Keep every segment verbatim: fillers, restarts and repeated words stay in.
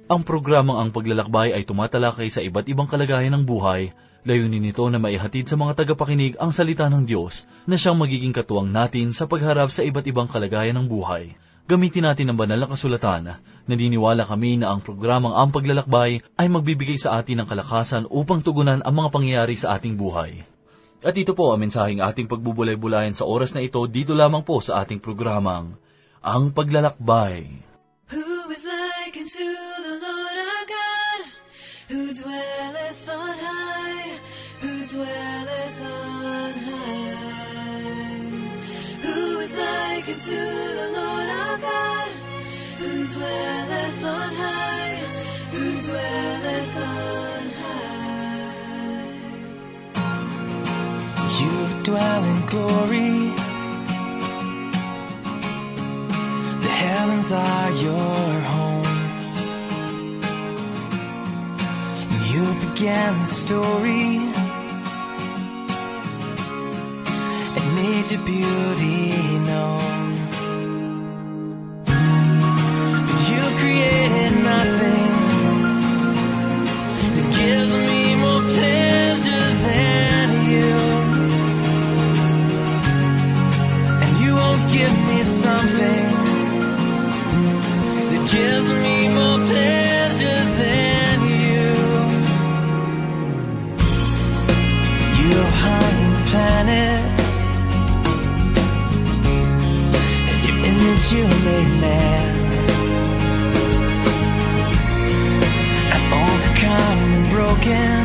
Ang programang Ang Paglalakbay ay tumatalakay sa iba't ibang kalagayan ng buhay. Layunin nito na maihatid sa mga tagapakinig ang salita ng Diyos na siyang magiging katuwang natin sa pagharap sa iba't ibang kalagayan ng buhay. Gamitin natin ang banal na kasulatan. Naniniwala kami na ang programang Ang Paglalakbay ay magbibigay sa atin ng kalakasan upang tugunan ang mga pangyayari sa ating buhay. At ito po ang mensaheng ating pagbubulay-bulayan sa oras na ito dito lamang po sa ating programang Ang Paglalakbay. Who is like unto the Lord our God, who dwelleth on high, who dwelleth on high? Who is like unto the Lord our God, who dwelleth on high, who dwelleth on high? You dwell in glory, the heavens are your home. You began the story and made your beauty known. You created nothing that gives me more pleasure than you, and you won't give me something that gives me more pleasure than you. You hung the planets, and your image you made man, and all the common and broken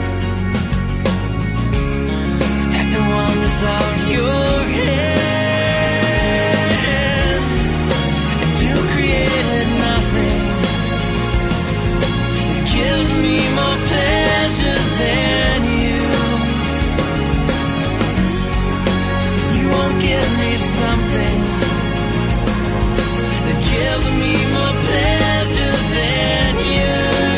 at the wonders of your hand. Gives me more pleasure than you. You won't give me something that gives me more pleasure than you.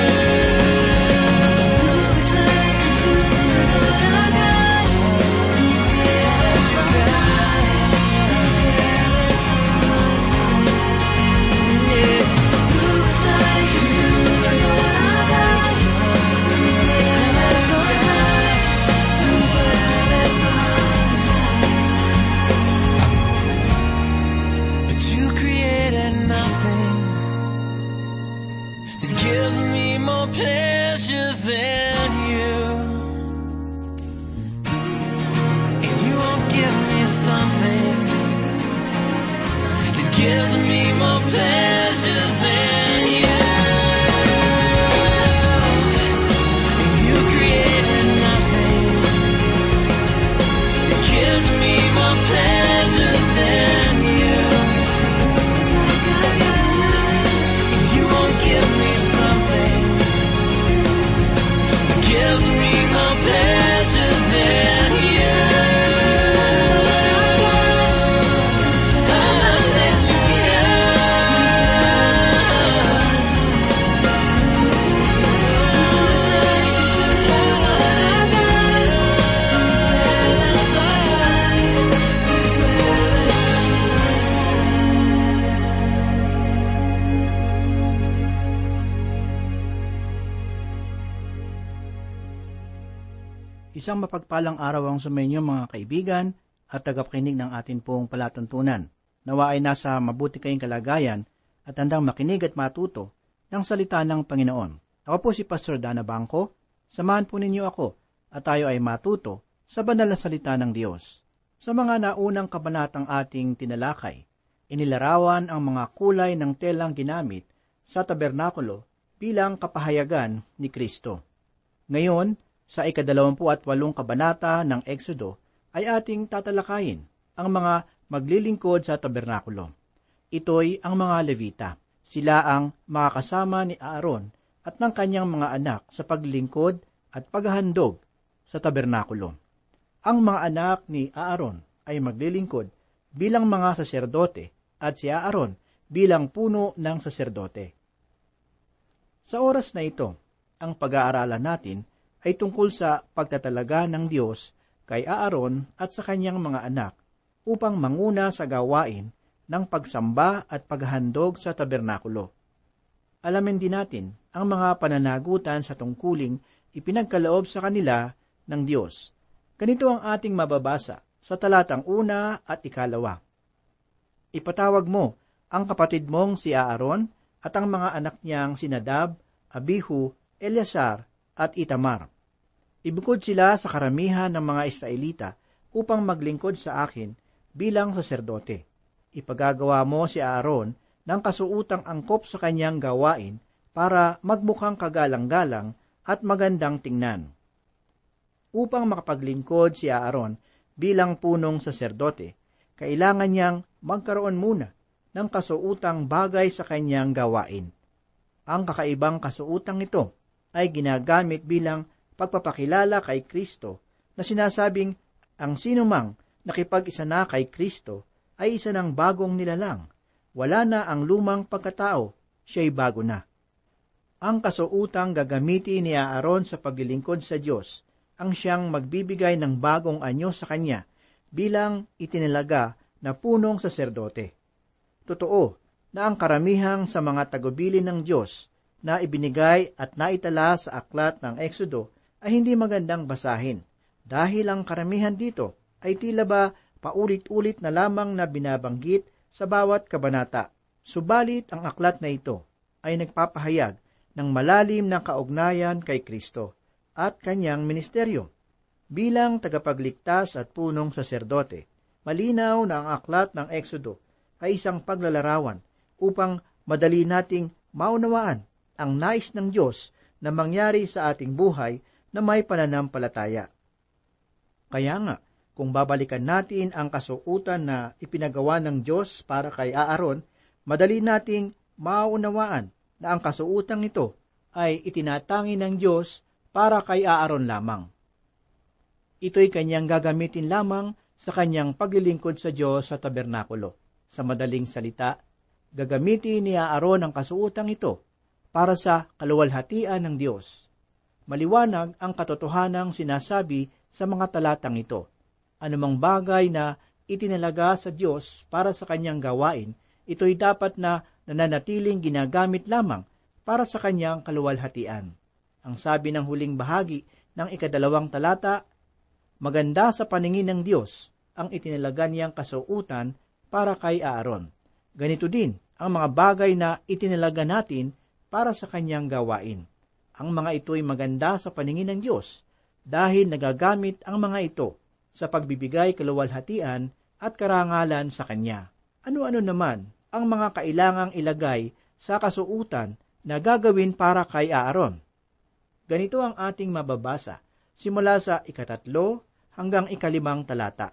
Pleasure than you, and you won't give me something that gives me more pleasure than you. And you created nothing that gives me more pleasure than you, and you won't give me something gives me more pleasure than you. Isang mapagpalang araw ang sumainyo mga kaibigan at tagapakinig ng atin pong palatuntunan. Nawa ay nasa mabuti kayong kalagayan at handang makinig at matuto ng salita ng Panginoon. Ako po si Pastor Dana Bangko. Samahan po ninyo ako at tayo ay matuto sa banal na salita ng Diyos. Sa mga naunang kabanatang ating tinalakay, inilarawan ang mga kulay ng telang ginamit sa tabernakulo bilang kapahayagan ni Kristo. Ngayon, sa ikadalawampu at walong kabanata ng Exodo, ay ating tatalakayin ang mga maglilingkod sa tabernakulo. Ito'y ang mga Levita. Sila ang makakasama ni Aaron at ng kanyang mga anak sa paglingkod at paghahandog sa tabernakulo. Ang mga anak ni Aaron ay maglilingkod bilang mga saserdote at si Aaron bilang puno ng saserdote. Sa oras na ito, ang pag-aaralan natin ay tungkol sa pagtatalaga ng Diyos kay Aaron at sa kanyang mga anak upang manguna sa gawain ng pagsamba at paghandog sa tabernakulo. alamin din natin ang mga pananagutan sa tungkuling ipinagkaloob sa kanila ng Diyos. Ganito ang ating mababasa sa talatang una at ikalawa. Ipatawag mo ang kapatid mong si Aaron at ang mga anak niyang si Nadab, Abihu, Eleazar at Itamar. Ibukod sila sa karamihan ng mga Israelita upang maglingkod sa akin bilang saserdote. Ipagagawa mo si Aaron ng kasuutang angkop sa kanyang gawain para magmukhang kagalang-galang at magandang tingnan. Upang makapaglingkod si Aaron bilang punong saserdote, kailangan niyang magkaroon muna ng kasuutang bagay sa kanyang gawain. Ang kakaibang kasuutang ito ay ginagamit bilang pagpapakilala kay Kristo na sinasabing ang sinumang nakipag-isa na kay Kristo ay isa ng bagong nilalang. Wala na ang lumang pagkatao, siya'y bago na. Ang kasuutang gagamitin ni Aaron sa paglilingkod sa Diyos ang siyang magbibigay ng bagong anyo sa kanya bilang itinalaga na punong saserdote. Totoo na ang karamihang sa mga tagubilin ng Diyos na ibinigay at naitala sa aklat ng Exodo ay hindi magandang basahin dahil ang karamihan dito ay tila ba paulit-ulit na lamang na binabanggit sa bawat kabanata. Subalit ang aklat na ito ay nagpapahayag ng malalim na kaugnayan kay Kristo at kanyang ministeryo. Bilang tagapagligtas at punong saserdote, malinaw na ang aklat ng Exodo ay isang paglalarawan upang madali nating maunawaan ang nais ng Diyos na mangyari sa ating buhay na may pananampalataya. Kaya nga, kung babalikan natin ang kasuutan na ipinagawa ng Diyos para kay Aaron, madali nating maunawaan na ang kasuutang ito ay itinatangi ng Diyos para kay Aaron lamang. Ito'y kanyang gagamitin lamang sa kanyang paglilingkod sa Diyos sa tabernakulo. Sa madaling salita, gagamitin ni Aaron ang kasuutang ito para sa kaluwalhatian ng Diyos. Maliwanag ang katotohanang sinasabi sa mga talatang ito. Anumang bagay na itinalaga sa Diyos para sa kanyang gawain, ito'y dapat na nananatiling ginagamit lamang para sa kanyang kaluwalhatian. Ang sabi ng huling bahagi ng ikadalawang talata, maganda sa paningin ng Diyos ang itinalaga niyang kasuutan para kay Aaron. Ganito din ang mga bagay na itinalaga natin para sa kanyang gawain. Ang mga ito'y maganda sa paningin ng Diyos dahil nagagamit ang mga ito sa pagbibigay kaluwalhatian at karangalan sa Kanya. Ano-ano naman ang mga kailangang ilagay sa kasuutan na gagawin para kay Aaron? Ganito ang ating mababasa simula sa ikatatlo hanggang ikalimang talata.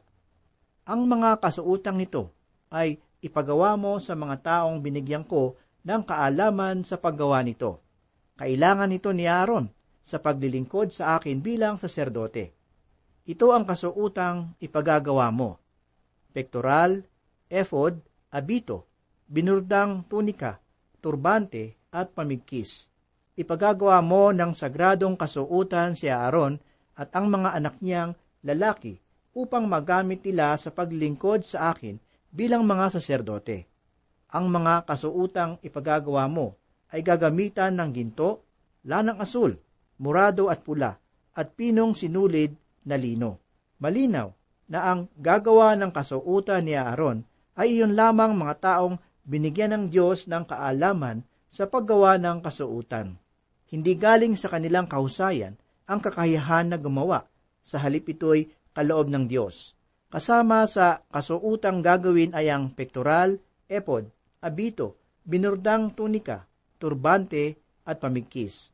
Ang mga kasuutang ito ay ipagawa mo sa mga taong binigyan ko ng kaalaman sa paggawa nito. Kailangan ito ni Aaron sa paglilingkod sa akin bilang saserdote. Ito ang kasuutang ipagagawa mo. Pektoral, ephod, abito, binurdang tunika, turbante at pamigkis. Ipagagawa mo ng sagradong kasuutan si Aaron at ang mga anak niyang lalaki upang magamit nila sa paglilingkod sa akin bilang mga saserdote. Ang mga kasuutang ipagagawa mo ay gagamitan ng ginto, lanang asul, murado at pula, at pinong sinulid na lino. Malinaw na ang gagawa ng kasuutan ni Aaron ay iyon lamang mga taong binigyan ng Diyos ng kaalaman sa paggawa ng kasuutan. Hindi galing sa kanilang kahusayan ang kakayahan na gumawa, sa halip ito'y kaloob ng Diyos. Kasama sa kasuutang gagawin ay ang pektoral, ephod, abito, binurdang tunika, turbante at pamigkis.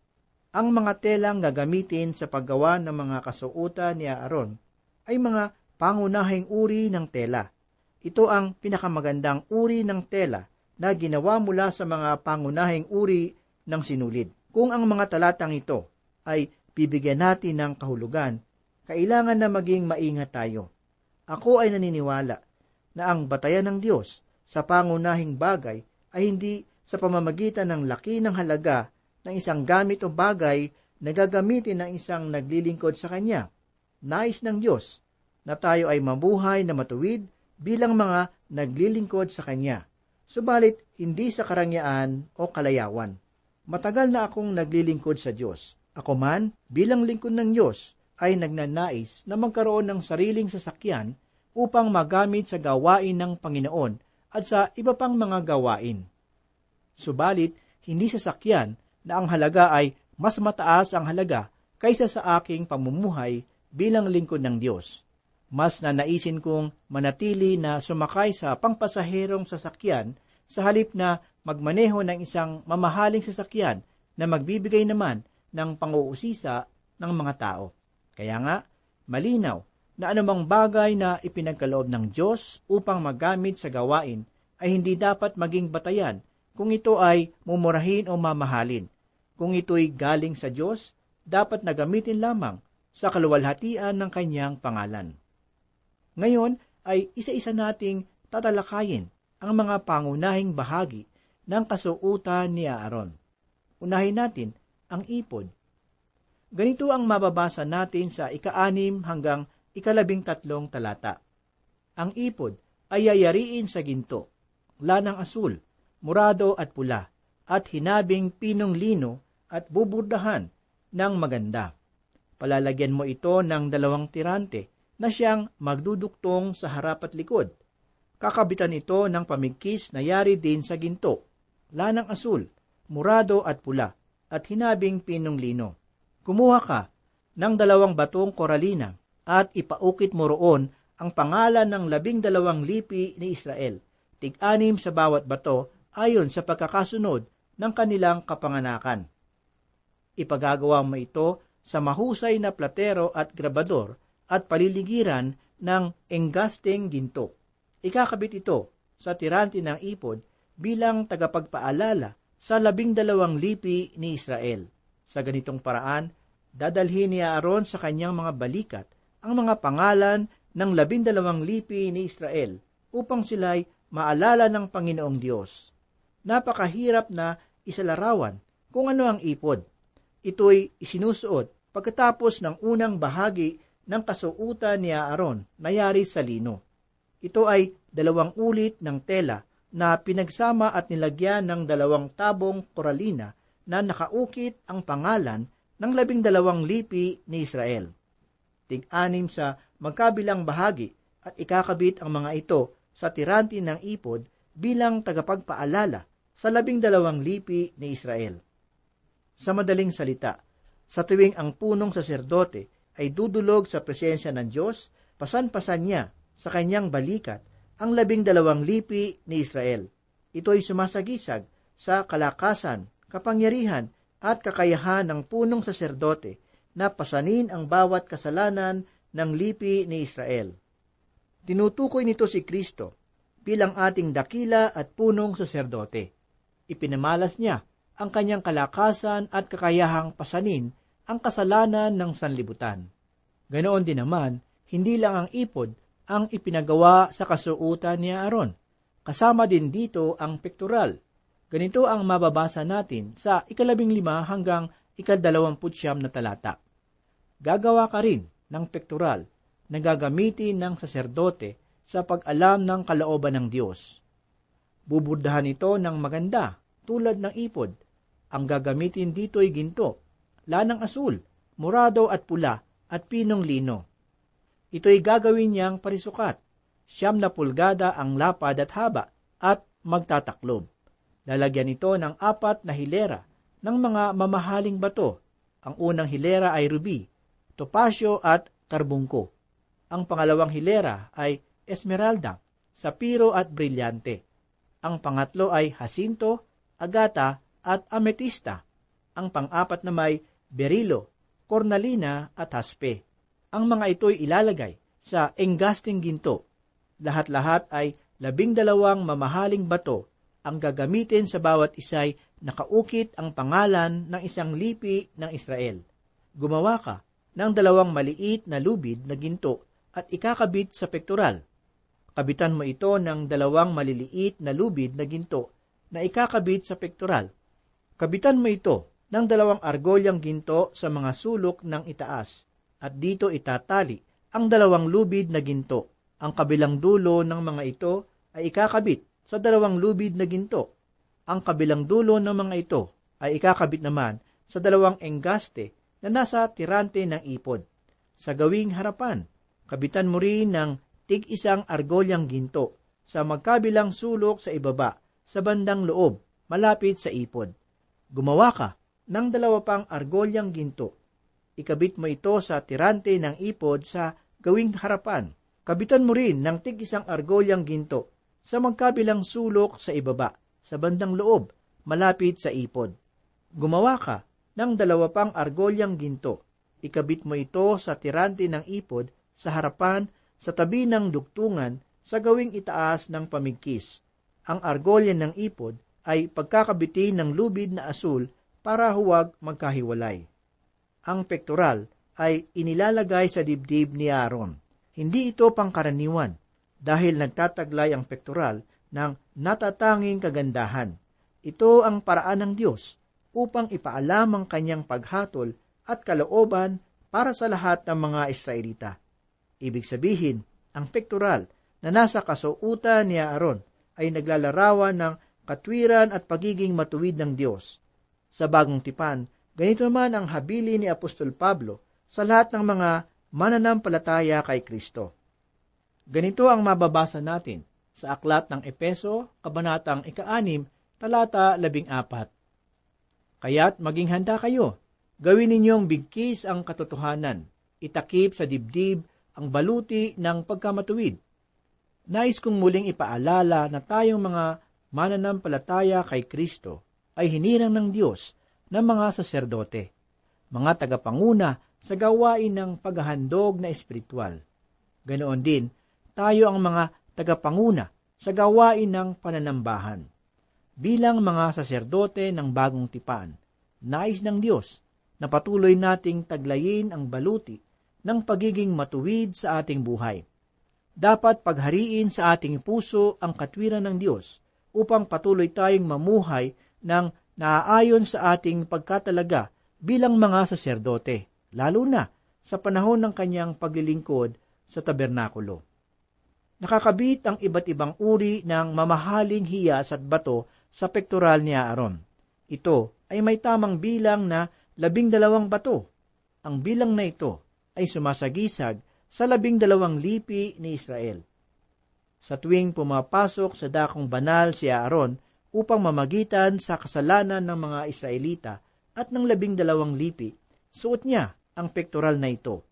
Ang mga telang gagamitin sa paggawa ng mga kasuutan ni Aaron ay mga pangunahing uri ng tela. Ito ang pinakamagandang uri ng tela na ginawa mula sa mga pangunahing uri ng sinulid. Kung ang mga talatang ito ay bibigyan natin ng kahulugan, kailangan na maging maingat tayo. Ako ay naniniwala na ang batayan ng Diyos sa pangunahing bagay ay hindi sa pamamagitan ng laki ng halaga ng isang gamit o bagay na gagamitin ng isang naglilingkod sa Kanya. Nais ng Diyos na tayo ay mabuhay na matuwid bilang mga naglilingkod sa Kanya. subalit hindi sa karangyaan o kalayawan. Matagal na akong naglilingkod sa Diyos. Ako man, bilang lingkod ng Diyos, ay nagnanais na magkaroon ng sariling sasakyan upang magamit sa gawain ng Panginoon at sa iba pang mga gawain. Subalit, hindi sasakyan na ang halaga ay mas mataas ang halaga kaysa sa aking pamumuhay bilang lingkod ng Diyos. Mas nanaisin kong manatili na sumakay sa pangpasaherong sasakyan sa halip na magmaneho ng isang mamahaling sasakyan na magbibigay naman ng pang-uusisa ng mga tao. Kaya nga, malinaw na anumang bagay na ipinagkaloob ng Diyos upang magamit sa gawain ay hindi dapat maging batayan kung ito ay mumurahin o mamahalin. Kung ito'y galing sa Diyos, dapat na gamitin lamang sa kaluwalhatian ng kanyang pangalan. Ngayon ay isa-isa nating tatalakayin ang mga pangunahing bahagi ng kasuotan ni Aaron. Unahin natin ang ipod. Ganito ang mababasa natin sa ika-anim hanggang ikalabing tatlong talata. Ang ipod ay yayariin sa ginto, lanang asul, murado at pula, at hinabing pinong lino at buburdahan ng maganda. Palalagyan mo ito ng dalawang tirante na siyang magduduktong sa harap at likod. Kakabitan ito ng pamigkis na yari din sa ginto, lanang asul, murado at pula, at hinabing pinong lino. Kumuha ka ng dalawang batong koralina at ipaukit mo roon ang pangalan ng labing dalawang lipi ni Israel, tig-anim sa bawat bato ayon sa pagkakasunod ng kanilang kapanganakan. Ipagagawa mo ito sa mahusay na platero at grabador at paliligiran ng enggasting ginto. Ikakabit ito sa tirante ng ipod bilang tagapagpaalala sa labing dalawang lipi ni Israel. Sa ganitong paraan, dadalhin ni Aaron sa kanyang mga balikat ang mga pangalan ng labing dalawang lipi ni Israel upang sila'y maalala ng Panginoong Diyos. Napakahirap na isalarawan kung ano ang ipod. Ito'y isinusuot pagkatapos ng unang bahagi ng kasuutan ni Aaron na yari sa lino. Ito ay dalawang ulit ng tela na pinagsama at nilagyan ng dalawang tabong koralina na nakaukit ang pangalan ng labing dalawang lipi ni Israel. Tig-anim sa magkabilang bahagi at ikakabit ang mga ito sa tirante ng ipod bilang tagapagpaalala sa labing dalawang lipi ni Israel. Sa madaling salita, sa tuwing ang punong saserdote ay dudulog sa presensya ng Diyos, pasan-pasan niya sa kanyang balikat ang labing dalawang lipi ni Israel. Ito'y sumasagisag sa kalakasan, kapangyarihan at kakayahan ng punong saserdote na pasanin ang bawat kasalanan ng lipi ni Israel. Tinutukoy nito si Kristo bilang ating dakila at punong saserdote. Ipinamalas niya ang kanyang kalakasan at kakayahang pasanin ang kasalanan ng sanlibutan. Ganoon din naman, hindi lang ang ipod ang ipinagawa sa kasuutan ni Aaron. Kasama din dito ang pektoral. Ganito ang mababasa natin sa ikalabing lima hanggang ikadalawamputsyam na talata. Gagawa ka rin ng pektoral na gagamitin ng saserdote sa pag-alam ng kalooban ng Diyos. Buburdahan ito ng maganda, tulad ng ipod. Ang gagamitin dito'y ginto, lanang asul, murado at pula, at pinong lino. Ito'y gagawin niyang parisukat. Siyam na pulgada ang lapad at haba, at magtataklob. Lalagyan ito ng apat na hilera ng mga mamahaling bato. Ang unang hilera ay ruby, topasyo at karbungko. Ang pangalawang hilera ay esmeralda, sapiro at brilyante. Ang pangatlo ay hasinto, agata at ametista. Ang pang-apat na may berilo, cornalina at haspe. Ang mga ito'y ilalagay sa enggasting ginto. Lahat-lahat ay labing dalawang mamahaling bato ang gagamitin sa bawat isa'y nakaukit ang pangalan ng isang lipi ng Israel. Gumawa ka ng dalawang maliit na lubid na ginto at ikakabit sa pektoral. Kabitan mo ito ng dalawang maliliit na lubid na ginto na ikakabit sa pektoral. Kabitan mo ito ng dalawang argolyang ginto sa mga sulok ng itaas at dito itatali ang dalawang lubid na ginto. Ang kabilang dulo ng mga ito ay ikakabit sa dalawang lubid na ginto. Ang kabilang dulo ng mga ito ay ikakabit naman sa dalawang enggaste na nasa tirante ng ipod. Sa gawing harapan, kabitan mo rin ng tig-isang argolyang ginto sa magkabilang sulok sa ibaba, sa bandang loob, malapit sa ipod. Gumawa ka ng dalawa pang argolyang ginto. Ikabit mo ito sa tirante ng ipod sa gawing harapan. Kabitan mo rin ng tig-isang argolyang ginto sa magkabilang sulok sa ibaba, sa bandang loob, malapit sa ipod. Gumawa ka ng dalawa pang argolyang ginto. Ikabit mo ito sa tirante ng ipod sa harapan, sa tabi ng dugtungan, sa gawing itaas ng pamigkis. Ang argolya ng ipod ay pagkakabitin ng lubid na asul para huwag magkahiwalay. Ang pektoral ay inilalagay sa dibdib ni Aaron. Hindi ito pangkaraniwan dahil nagtataglay ang pektoral ng natatanging kagandahan. Ito ang paraan ng Diyos upang ipaalam ang kanyang paghatol at kalooban para sa lahat ng mga Israelita. Ibig sabihin, ang pektoral na nasa kasuutan ni Aaron ay naglalarawan ng katwiran at pagiging matuwid ng Diyos. Sa Bagong Tipan, ganito naman ang habili ni Apostol Pablo sa lahat ng mga mananampalataya kay Kristo. Ganito ang mababasa natin sa aklat ng Epeso, kabanatang ika-anim, talata labing apat. Kaya't maging handa kayo, gawin ninyong bigkis ang katotohanan, itakip sa dibdib ang baluti ng pagkamatuwid. Nais kong muling ipaalala na tayong mga mananampalataya kay Kristo ay hinirang ng Diyos ng mga saserdote, mga tagapanguna sa gawain ng paghahandog na espiritual. Ganoon din, tayo ang mga tagapanguna sa gawain ng pananambahan. Bilang mga saserdote ng Bagong Tipan, nais ng Diyos na patuloy nating taglayin ang baluti ng pagiging matuwid sa ating buhay. Dapat paghariin sa ating puso ang katwiran ng Diyos upang patuloy tayong mamuhay ng naaayon sa ating pagkatalaga bilang mga saserdote, lalo na sa panahon ng kanyang paglilingkod sa tabernakulo. Nakakabit ang iba't ibang uri ng mamahaling hiyas at bato sa pektoral ni Aaron. Ito ay may tamang bilang na labing dalawang bato. Ang bilang na ito ay sumasagisag sa labing dalawang lipi ni Israel. Sa tuwing pumapasok sa dakong banal si Aaron upang mamagitan sa kasalanan ng mga Israelita at ng labing dalawang lipi, suot niya ang pektoral na ito.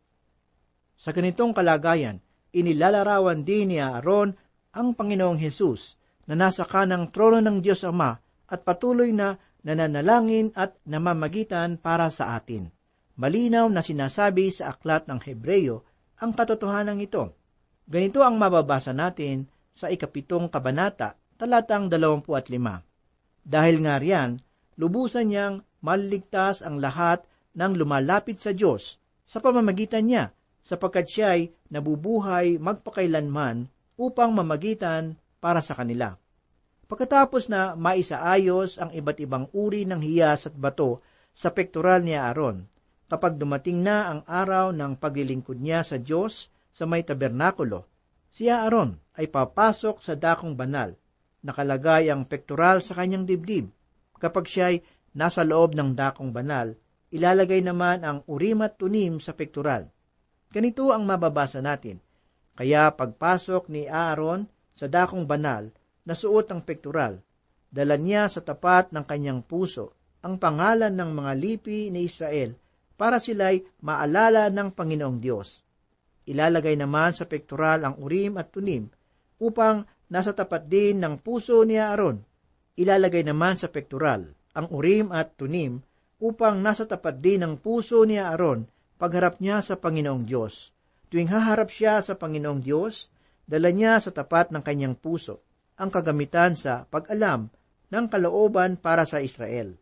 Sa ganitong kalagayan, inilalarawan din ni Aaron ang Panginoong Hesus na nasa kanang trono ng Diyos Ama at patuloy na nananalangin at namamagitan para sa atin. Malinaw na sinasabi sa aklat ng Hebreyo ang katotohanan ito. Ganito ang mababasa natin sa ikapitong kabanata, talatang dalawampu at lima. Dahil nga riyan, lubusan niyang maliligtas ang lahat ng lumalapit sa Diyos sa pamamagitan niya, sapagkat siya'y nabubuhay magpakailanman upang mamagitan para sa kanila. Pagkatapos na maisaayos ang iba't ibang uri ng hiyas at bato sa pektoral ni Aaron, kapag dumating na ang araw ng paglilingkod niya sa Diyos sa may tabernakulo, si Aaron ay papasok sa dakong banal. Nakalagay ang pektoral sa kanyang dibdib. Kapag siya'y nasa loob ng dakong banal, ilalagay naman ang urim at tunim sa pektoral. Ganito ang mababasa natin. Kaya pagpasok ni Aaron sa dakong banal, nasuot ang pektoral. Dala niya sa tapat ng kanyang puso ang pangalan ng mga lipi ni Israel para sila'y maalala ng Panginoong Diyos. Ilalagay naman sa pektoral ang urim at tunim upang nasa tapat din ng puso ni Aaron. Ilalagay naman sa pektoral ang urim at tunim upang nasa tapat din ng puso ni Aaron pagharap niya sa Panginoong Diyos. Tuwing haharap siya sa Panginoong Diyos, dala niya sa tapat ng kanyang puso ang kagamitan sa pag-alam ng kalooban para sa Israel.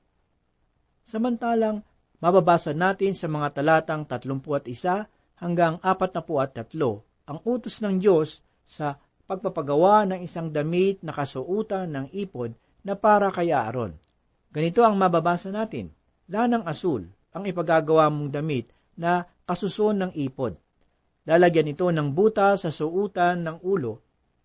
Samantalang, mababasa natin sa mga talatang tatlumpu at isa hanggang apat na po at tatlo ang utos ng Diyos sa pagpapagawa ng isang damit na kasuutan ng ipod na para kay Aaron. Ganito ang mababasa natin. Lanang asul ang ipagagawa mong damit na kasuson ng ipod. Lalagyan ito ng buta sa suutan ng ulo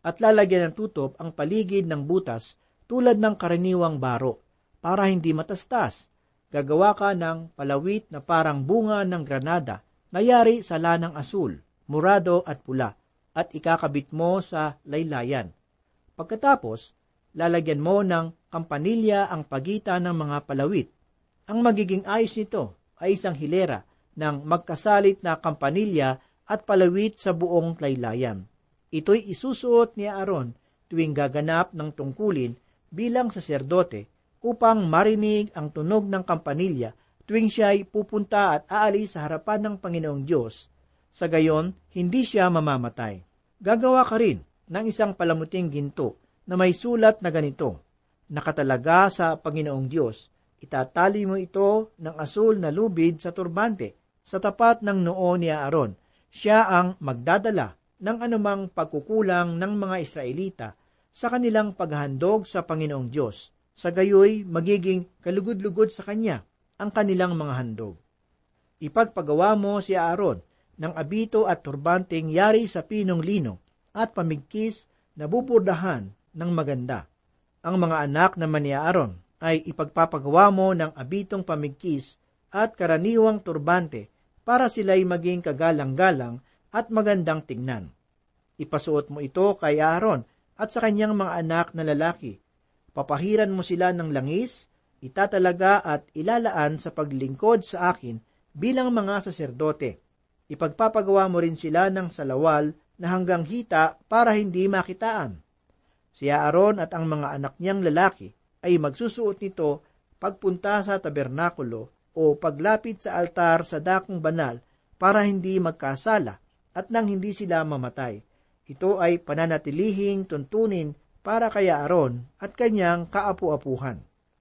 at lalagyan ng tutob ang paligid ng butas tulad ng karaniwang baro, para hindi matastas. Gagawa ka ng palawit na parang bunga ng granada na yari sa lanang asul, murado at pula, at ikakabit mo sa laylayan. Pagkatapos, lalagyan mo ng kampanilya ang pagitan ng mga palawit. Ang magiging ayos nito ay isang hilera ng magkasalit na kampanilya at palawit sa buong laylayan. Ito'y isusuot ni Aaron tuwing gaganap ng tungkulin bilang saserdote upang marinig ang tunog ng kampanilya tuwing siya'y pupunta at aalis sa harapan ng Panginoong Diyos. Sa gayon, hindi siya mamamatay. Gagawa ka rin ng isang palamuting ginto na may sulat na ganito, nakatalaga sa Panginoong Diyos. Itatali mo ito ng asul na lubid sa turbante sa tapat ng noo ni Aaron. Siya ang magdadala ng anumang pagkukulang ng mga Israelita sa kanilang paghahandog sa Panginoong Diyos. Sa gayoy, magiging kalugod-lugod sa kanya ang kanilang mga handog. Ipagpagawa mo si Aaron ng abito at turbanteng yari sa pinong lino at pamigkis na buburdahan ng maganda. Ang mga anak naman ni Aaron ay ipagpapagawa mo ng abitong pamigkis at karaniwang turbante para sila'y maging kagalang-galang at magandang tingnan. Ipasuot mo ito kay Aaron at sa kanyang mga anak na lalaki. Papahiran mo sila ng langis, itatalaga at ilalaan sa paglingkod sa akin bilang mga saserdote. Ipagpapagawa mo rin sila ng salawal na hanggang hita para hindi makitaan. Si Aaron at ang mga anak niyang lalaki ay magsusuot nito pagpunta sa tabernakulo o paglapit sa altar sa dakong banal para hindi magkasala at nang hindi sila mamatay. Ito ay pananatilihing tuntunin para kay Aaron at kanyang kaapu-apuhan.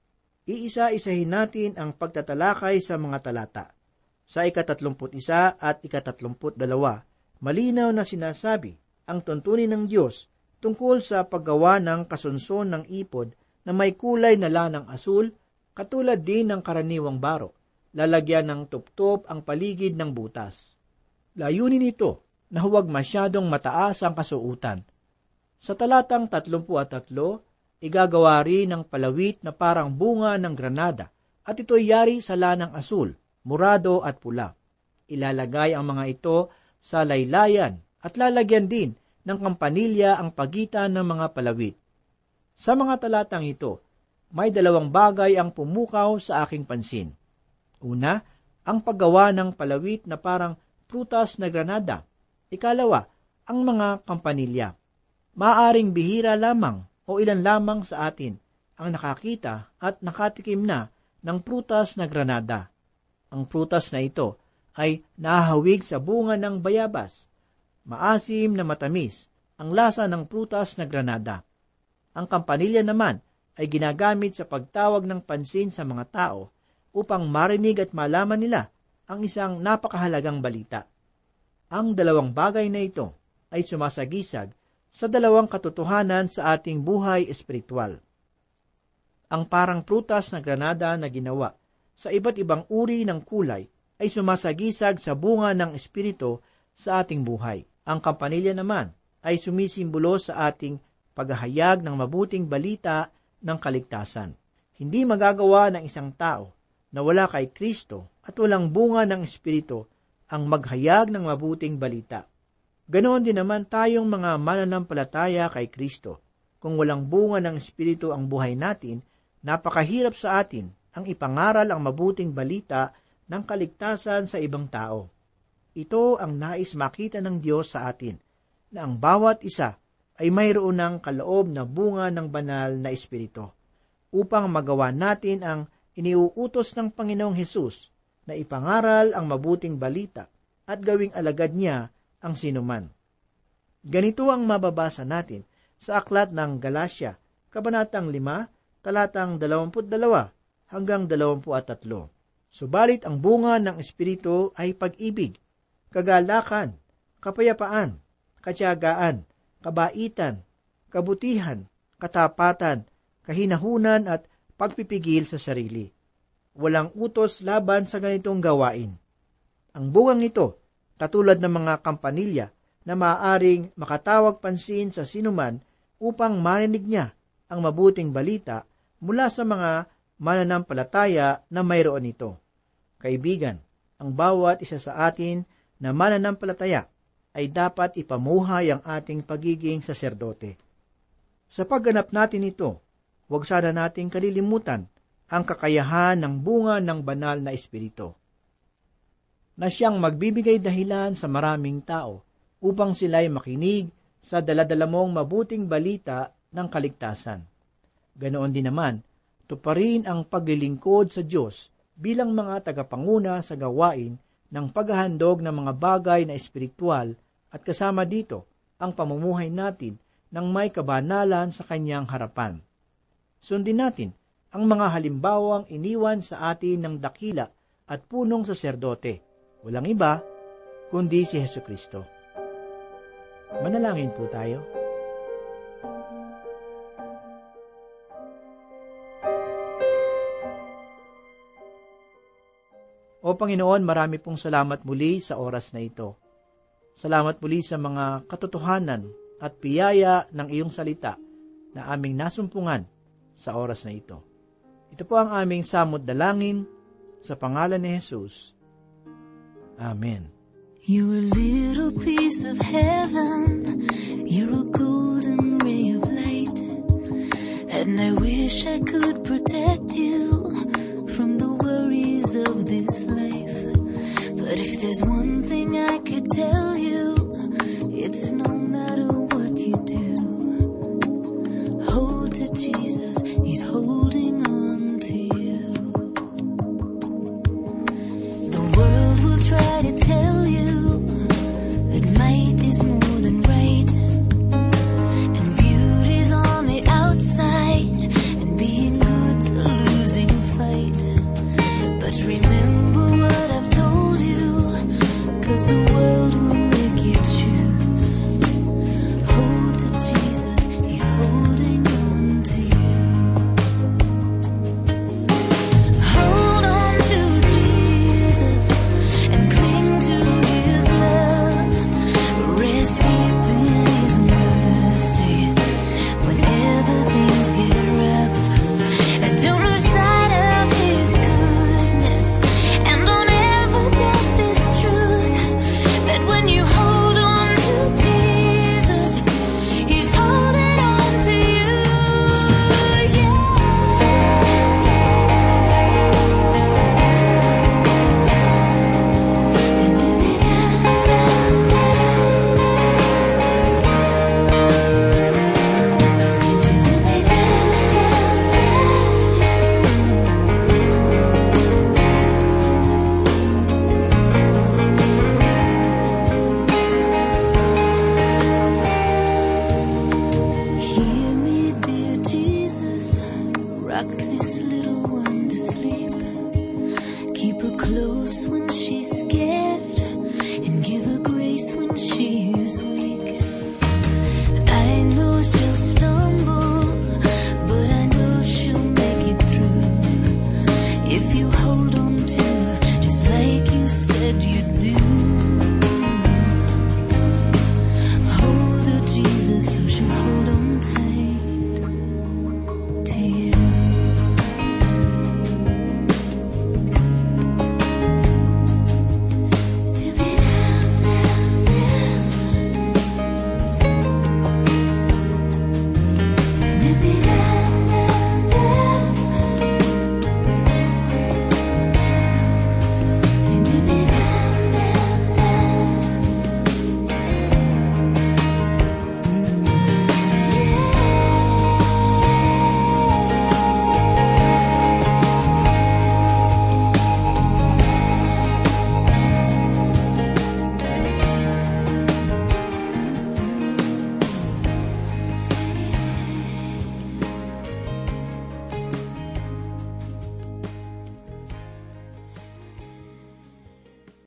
Iisa-isahin natin ang pagtatalakay sa mga talata. Sa ikatatlumput isa at ikatatlumput dalawa, malinaw na sinasabi ang tuntunin ng Diyos tungkol sa paggawa ng kasunson ng ipod na may kulay na lanang asul, katulad din ng karaniwang baro. Lalagyan ng tuptop ang paligid ng butas. Layunin nito na huwag masyadong mataas ang kasuutan. Sa talatang tatlumpu at tatlo, igagawa rin ng palawit na parang bunga ng granada at ito'y yari sa lanang asul, murado at pula. Ilalagay ang mga ito sa laylayan at lalagyan din ng kampanilya ang pagitan ng mga palawit. Sa mga talatang ito, may dalawang bagay ang pumukaw sa aking pansin. Una, ang paggawa ng palawit na parang prutas na granada. Ikalawa, ang mga kampanilya. Maaring bihira lamang o ilan lamang sa atin ang nakakita at nakatikim na ng prutas na granada. Ang prutas na ito ay nahahawig sa bunga ng bayabas. Maasim na matamis ang lasa ng prutas na granada. Ang kampanilya naman ay ginagamit sa pagtawag ng pansin sa mga tao upang marinig at malaman nila ang isang napakahalagang balita. Ang dalawang bagay na ito ay sumasagisag sa dalawang katotohanan sa ating buhay espiritual. Ang parang prutas na granada na ginawa sa iba't ibang uri ng kulay ay sumasagisag sa bunga ng espiritu sa ating buhay. Ang kampanilya naman ay sumisimbolo sa ating paghahayag ng mabuting balita ng kaligtasan. Hindi magagawa ng isang tao na wala kay Kristo at walang bunga ng espiritu ang maghayag ng mabuting balita. Ganoon din naman tayong mga mananampalataya kay Kristo. Kung walang bunga ng espiritu ang buhay natin, napakahirap sa atin ang ipangaral ang mabuting balita ng kaligtasan sa ibang tao. Ito ang nais makita ng Diyos sa atin, na ang bawat isa ay mayroon ng kaloob na bunga ng banal na espiritu, upang magawa natin ang iniuutos ng Panginoong Hesus na ipangaral ang mabuting balita at gawing alagad niya ang sinuman. Ganito ang mababasa natin sa aklat ng Galasya, kabanatang lima, talatang dalawamput dalawa hanggang dalawamput at tatlo. Subalit ang bunga ng espiritu ay pag-ibig, kagalakan, kapayapaan, katiyagaan, kabaitan, kabutihan, katapatan, kahinahunan at pagpipigil sa sarili. Walang utos laban sa ganitong gawain. Ang bungang ito, katulad ng mga kampanilya, na maaaring makatawag pansin sa sinuman upang marinig niya ang mabuting balita mula sa mga mananampalataya na mayroon ito. Kaibigan, ang bawat isa sa atin na mananampalataya ay dapat ipamuhay ang ating pagiging saserdote. Sa pagganap natin ito, huwag sana nating kalilimutan ang kakayahan ng bunga ng banal na espiritu, na siyang magbibigay dahilan sa maraming tao upang sila'y makinig sa daladala mong mabuting balita ng kaligtasan. Ganoon din naman, tuparin ang paglilingkod sa Diyos bilang mga tagapanguna sa gawain ng paghahandog ng mga bagay na espiritual at kasama dito ang pamumuhay natin ng may kabanalan sa Kanyang harapan. Sundin natin ang mga halimbawang iniwan sa atin ng dakila at punong saserdote. Walang iba, kundi si Hesukristo. Manalangin po tayo. O Panginoon, marami pong salamat muli sa oras na ito. Salamat muli sa mga katotohanan at biyaya ng iyong salita na aming nasumpungan sa oras na ito. Ito po ang aming samot dalangin sa pangalan ni Jesus. Amen. You're a little piece of heaven, you're a golden ray of light, and I wish I could protect you from the worries of this life. But if there's one thing I could tell you, it's no matter